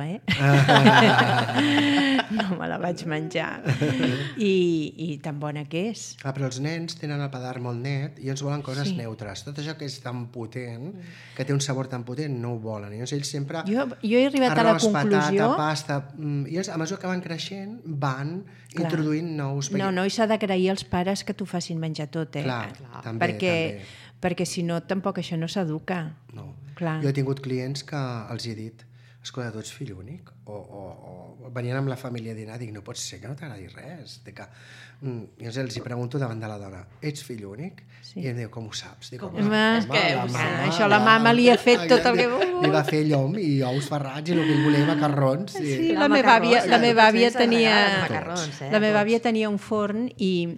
No me la vaig menjar. I tan bona que és. Però els nens tenen el paladar molt net i ens volen coses neutres. Tot això que és tan potent, que té un sabor tan potent, no ho volen. I ells sempre... Jo he arribat a la conclusió... Arròs, patata, pasta... I ells, a mesura que van creixent, van introduint nous... No, i s'ha d'agrair als pares que t'ho facin menjar tot, Clar, també. Perquè si no, tampoc això no s'educa. No. Clar. Jo he tingut clients que els he dit: escolta, tu ets fill únic? O venien amb la família a dinar, dic, no pot ser que no t'agradi res. I els hi pregunto davant de la dona: ets fill únic? I em diu: com ho saps? Dic, això la mama li ha fet tot el que vol. Li va fer llom i ous ferrats i el que ell volia, macarrons. Sí, la meva àvia tenia un forn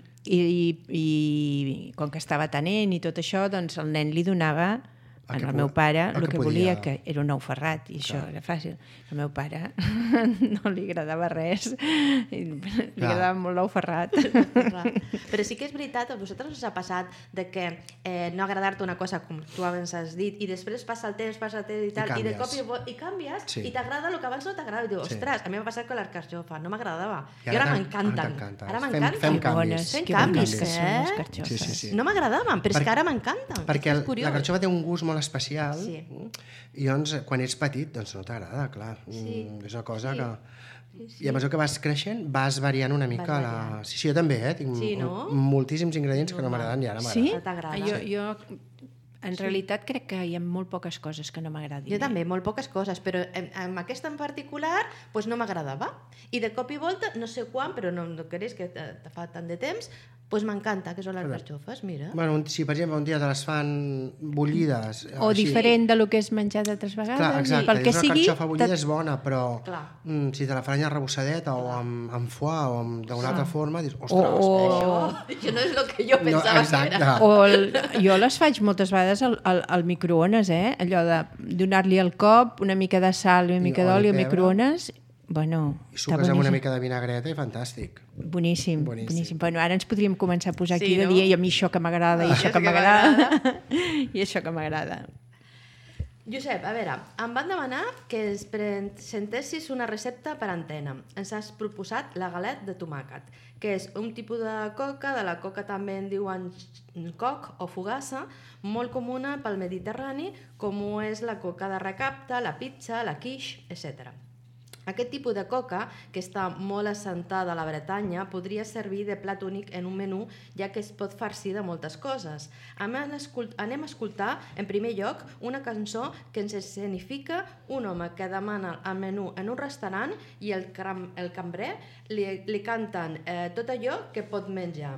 i com que estava tenent i tot això, doncs el nen li donava al meu pare el que volia, que era un ou ferrat, i això era fàcil. Al meu pare no li agradava res, li agradava molt l'ou ferrat. Però sí que és veritat, a vosaltres us ha passat de que no agradar-te una cosa, com tu abans has dit, i després passa el temps i tal, i de cop i canvies, i t'agrada el que abans no t'agrada, i dius, ostres, a mi m'ha passat que l'alcarxofa no m'agradava, i ara m'encanten. Ara m'encanten. Fem canvis. Que bones que són les carxofes. No m'agradaven, però és que ara m'encanten. Perquè la carxofa té un gust molt especial, i doncs quan ets petit doncs no t'agrada, clar. És una cosa que... I a mesura que vas creixent vas variant una mica la... Sí, jo també, tinc moltíssims ingredients que no m'agraden i ara m'agraden. Sí? Jo en realitat crec que hi ha molt poques coses que no m'agradin. Jo també, molt poques coses, però amb aquesta en particular no m'agradava. I de cop i volta, no sé quan, però no creus que te fa tant de temps, m'encanta, que són les carxofes, mira. Si, per exemple, un dia te les fan bullides... O diferent del que has menjat altres vegades. Clar, exacte. Una carxofa bullida és bona, però si te la faran arrebossadeta o amb foie o d'una altra forma, dius, ostres... Això no és el que jo pensava que era. O jo les faig moltes vegades al microones, allò de donar-li el cop, una mica de sal i una mica d'oli al microones... I suques amb una mica de vinagreta i fantàstic. Boníssim. Bueno, ara ens podríem començar a posar aquí de dia i a mi això que m'agrada, i això que m'agrada, i això que m'agrada. Josep, a veure, em van demanar que ens presentessis una recepta per antena. Ens has proposat la galet de tomàquet, que és un tipus de coca, de la coca també en diuen coc o fogassa, molt comuna pel Mediterrani, com ho és la coca de recapta, la pizza, la quiche, etc. Aquest tipus de coca, que està molt assentada a la Bretanya, podria servir de plat únic en un menú, ja que es pot farcir de moltes coses. Anem a escoltar, en primer lloc, una cançó que ens escenifica un home que demana el menú en un restaurant i el cambrer li canten tot allò que pot menjar.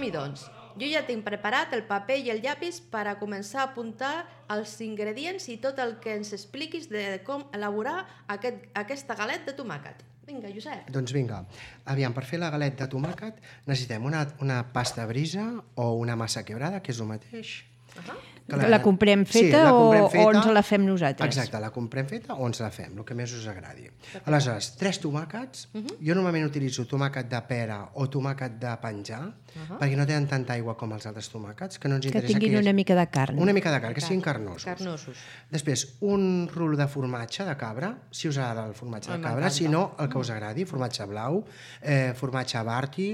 Som-hi, doncs. Jo ja tinc preparat el paper i el llapis per a començar a apuntar els ingredients i tot el que ens expliquis de com elaborar aquesta galet de tomàquet. Vinga, Josep. Doncs vinga, aviam, per fer la galet de tomàquet necessitem una pasta brisa o una massa quebrada, que és el mateix. La comprem feta o ens la fem nosaltres? Exacte, la comprem feta o ens la fem, el que més us agradi. Aleshores, 3 tomàquets. Jo normalment utilitzo tomàquet de pera o tomàquet de penjar, perquè no tenen tanta aigua com els altres tomàquets, que no ens interessa que tinguin una mica de carn. Una mica de carn, que siguin carnosos. Carnosos. Després, un rulo de formatge de cabra, si us agrada el formatge de cabra, si no, el que us agradi, formatge blau, formatge Barti,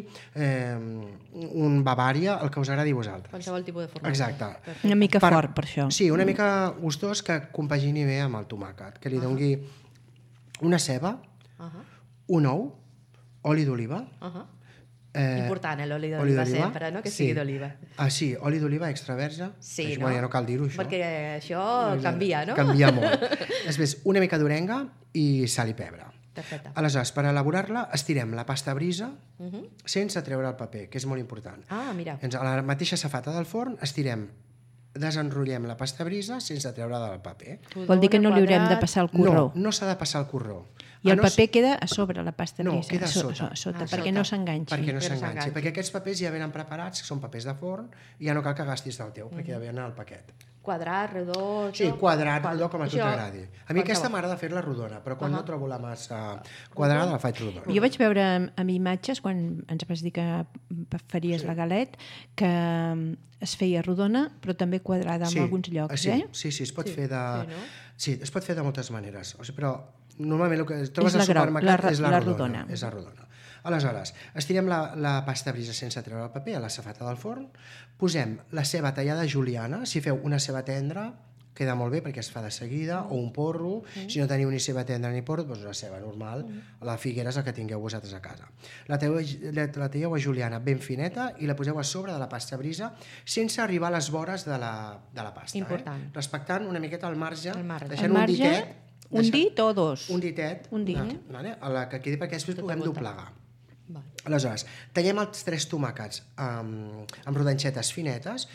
un Bavaria, el que us agradi a vosaltres. Qualsevol tipus de formatge. Exacte. Una mica fort, per això. Sí, una mica gustós que compagini bé amb el tomàquet, que li doni una ceba, un ou, oli d'oliva. Important, l'oli d'oliva sempre, no? Que sigui d'oliva. Sí, oli d'oliva extra verge. Sí, no? Ja no cal dir-ho, això. Perquè això canvia, no? Canvia molt. Després, una mica d'orenga i sal i pebre. Perfecte. Aleshores, per elaborar-la, estirem la pasta brisa sense treure el paper, que és molt important. Ah, mira. A la mateixa safata del forn desenrotllem la pasta brisa sense treure del paper. Vol dir que no li haurem de passar el corró. No s'ha de passar el corró. I el paper queda a sobre la pasta brisa? No, queda a sota. Perquè no s'enganxi. Perquè no s'enganxi. Perquè aquests papers ja venen preparats, que són papers de forn, i ja no cal que gastis del teu, perquè ja venen al paquet. Quadrat, rodó... Sí, quadrat, rodó, com a tu t'agradi. A mi aquesta m'agrada fer-la rodona, però quan no trobo la massa quadrada la faig rodona. Jo vaig veure amb imatges, quan ens vas dir que faries la galet, que es feia rodona, però també quadrada en alguns llocs, eh? Sí, es pot fer de... Sí, es pot fer de moltes maneres. Però normalment el que trobes al supermercat és la rodona. És la rodona. Aleshores, estirem la pasta brisa sense treure el paper a la safata del forn, posem la ceba tallada juliana, si feu una ceba tendra, queda molt bé perquè es fa de seguida, o un porro, si no teniu ni ceba tendra ni porro, doncs una ceba normal, la figuera és el que tingueu vosaltres a casa. La talleu a juliana ben fineta i la poseu a sobre de la pasta brisa sense arribar a les vores de la pasta. Important. Respectant una miqueta el marge, El deixant un marge, ditet. un dit o dos? Un ditet. Un dit. A la que quedi perquè després puguem doblegar. Aleshores, tallem els 3 tomàquets amb rodanxetes finetes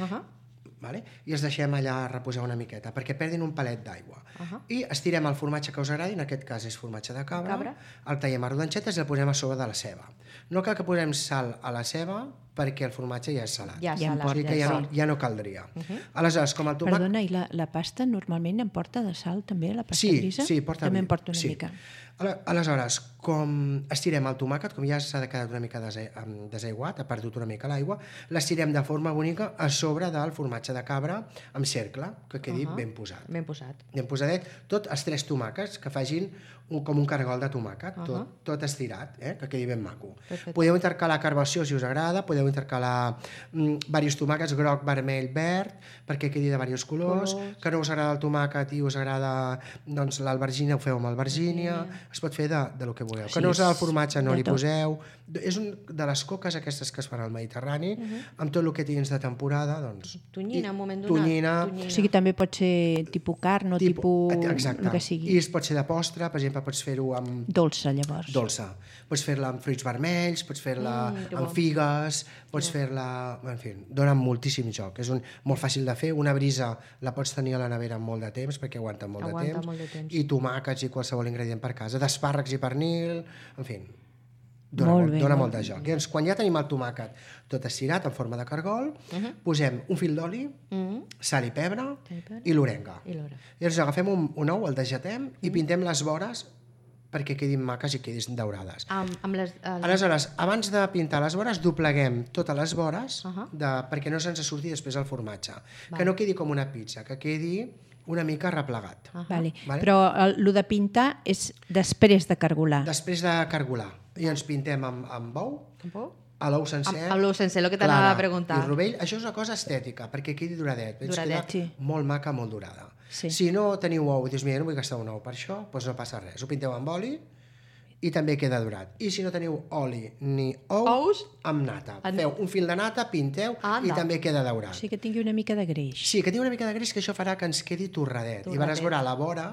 i els deixem allà reposar una miqueta perquè perdin un palet d'aigua. I estirem el formatge que us agradi, en aquest cas és formatge de cabra, el tallem a rodanxetes i el posem a sobre de la ceba. No cal que posem sal a la ceba perquè el formatge ja és salat. O sigui que ja no caldria. Aleshores, com el tomàquet... Perdona, i la pasta normalment en porta de sal també, la pasta brisa? Sí, porta també en porta una mica. Aleshores, com estirem el tomàquet, com ja s'ha quedat una mica desaiguat, ha perdut una mica l'aigua, l'estirem de forma bonica a sobre del formatge de cabra amb cercle, que quedi ben posat. Ben posat. Ben posadet, tot els 3 tomàquets que facin com un cargol de tomàquet, tot estirat, que quedi ben maco. Podeu intercalar carbació si us agrada, podeu intercalar diversos tomàquets, groc, vermell, verd, perquè quedi de diversos colors, que no us agrada el tomàquet i us agrada l'albergínia, ho feu amb albergínia, es pot fer del que vulgueu. Que no us agrada el formatge, no li poseu. És una de les coques aquestes que es fan al Mediterrani, amb tot el que tens de temporada, doncs... Tonyina, en un moment donat. Tonyina. O sigui, també pot ser tipus carn o tipus... Exacte. El que sigui. I es pot ser de postre, per exemple, pots fer-ho amb... Dolça, llavors. Dolça. Pots fer-la amb fruits vermells, pots fer-la amb figues, pots fer-la... En fi, dona moltíssim joc. És molt fàcil de fer. Una brisa la pots tenir a la nevera molt de temps, perquè aguanta molt de temps. I tomàquets i qualsevol ingredient per casa. D'espàrrecs i pernil, en fi... Dona molt de joc. Llavors, quan ja tenim el tomàquet tot estirat en forma de cargol, posem un fil d'oli, sal i pebre i l'orenga. Llavors agafem un ou, el desgetem i pintem les vores perquè quedin maques i quedin daurades. Aleshores, abans de pintar les vores, dobleguem totes les vores perquè no se'ns surti després el formatge. Que no quedi com una pizza, que quedi una mica replegat. Però el de pintar és després de cargolar. Després de cargolar. I ens pintem amb ou, a l'ou sencer. Amb l'ou sencer, el que t'anava a preguntar. I rovell. Això és una cosa estètica, perquè quedi doradet. Ens queda molt maca, molt dorada. Si no teniu ou i dius, mira, no vull gastar un ou per això, doncs no passa res. Ho pinteu amb oli i també queda dorat. I si no teniu oli ni ous, amb nata. Feu un fil de nata, pinteu i també queda daurat. O sigui que tingui una mica de greix. Sí, que tingui una mica de greix, que això farà que ens quedi torradet. I vas veure a la vora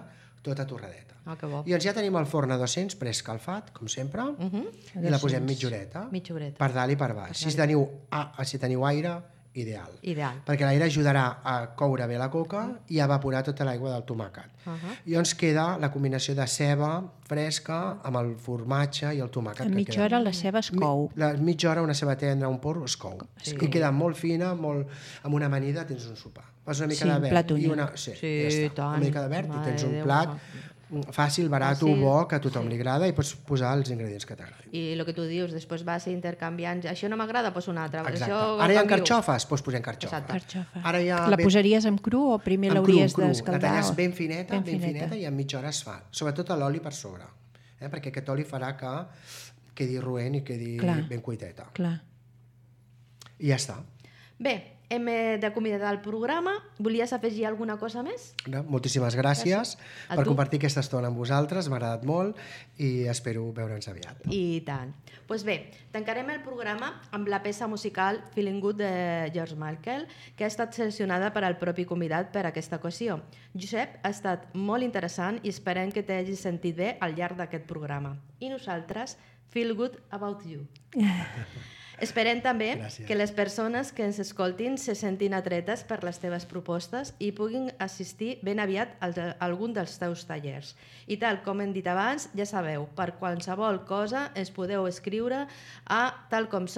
tota torradeta. Ah, que bo. I doncs ja tenim el forn a 200 preescalfat, com sempre, i la posem mitja horeta, Mitja horeta. per dalt i per baix. Si teniu aire, ideal. Ideal. Perquè l'aire ajudarà a coure bé la coca i a evaporar tota l'aigua del tomàquet. I llavors queda la combinació de ceba fresca amb el formatge i el tomàquet. A mitja hora la ceba es cou. Mitja hora una ceba tendra, un porro, es cou. I queda molt fina, amb una amanida tens un sopar. Fas una mica de verd plat i únic. una mica de verd i tens un plat fàcil, barat, bo, que a tothom li agrada i pots posar els ingredients que t'agradin. I el que tu dius, després vas intercanviant, això no m'agrada, doncs un altre. Exacte. Això Ara hi ha carxofes, doncs posem carxofa. Carxofa. Ara ja La posaries en cru o primer l'hauries d'escaldar? La talles ben fineta i en mitja hora es fa. Sobretot l'oli per sobre, perquè aquest oli farà que quedi roent i quedi ben cuiteta. Clar. I ja està. Bé, hem d'acomiadar el programa. Volies afegir alguna cosa més? No? Moltíssimes gràcies per compartir aquesta estona amb vosaltres, m'ha agradat molt i espero veure'ns aviat. I tant. Doncs bé, tancarem el programa amb la peça musical Feeling Good de George Michael, que ha estat seleccionada per al propi convidat per a aquesta ocasió. Josep, ha estat molt interessant i esperem que t'hagis sentit bé al llarg d'aquest programa. I nosaltres, Feel Good About You. Esperem també que les persones que ens escoltin se sentin atretes per les teves propostes i puguin assistir ben aviat a algun dels teus tallers. I tal com hem dit abans, ja sabeu, per qualsevol cosa ens podeu escriure a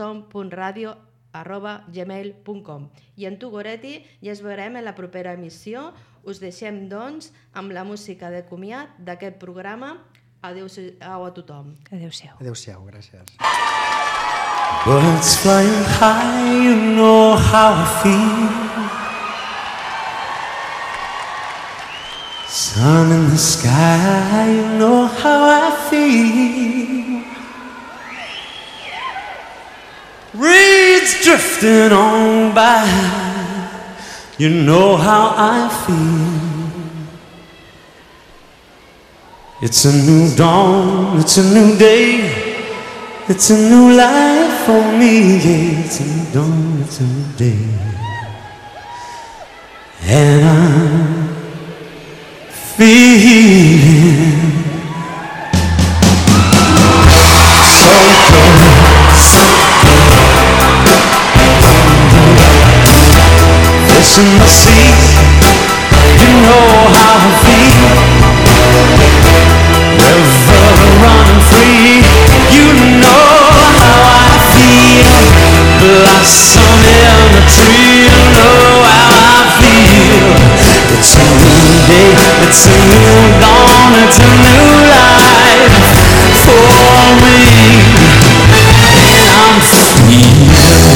talcomsom.radio@gmail.com. I en tu, Goretti, ja ens veurem en la propera emissió. Us deixem, doncs, amb la música de comiat d'aquest programa. Adéu-siau a tothom. Adéu-siau. Adéu-siau, gràcies. Birds flying high, you know how I feel. Sun in the sky, you know how I feel. Reeds drifting on by, you know how I feel. It's a new dawn, it's a new day, it's a new life for me, yeah, it's a new dawn, it's a new day. And I'm feeling so good, so good. Fish in the sea, you know how I feel. River running free, you know how I feel. Blossom in the tree, you know how I feel. It's a new day, it's a new dawn, it's a new life for me. And I'm feeling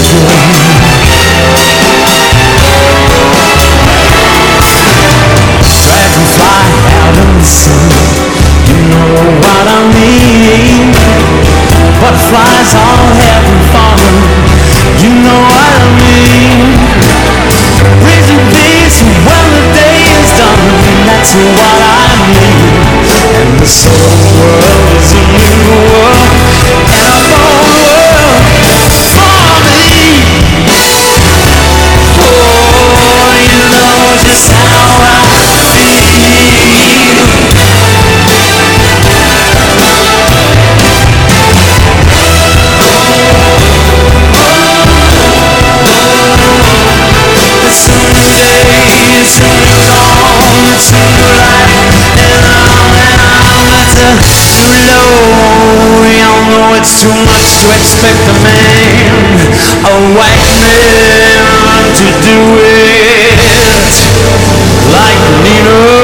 dragonfly out in the sun, you know what I mean. Butterflies all having fun, you know what I mean. Raising bees when the day is done, that's what I mean. And this whole world is a new world, and a whole world for me. Oh, you know just how I feel. It's too much to expect a man, a white man, to do it like Nino.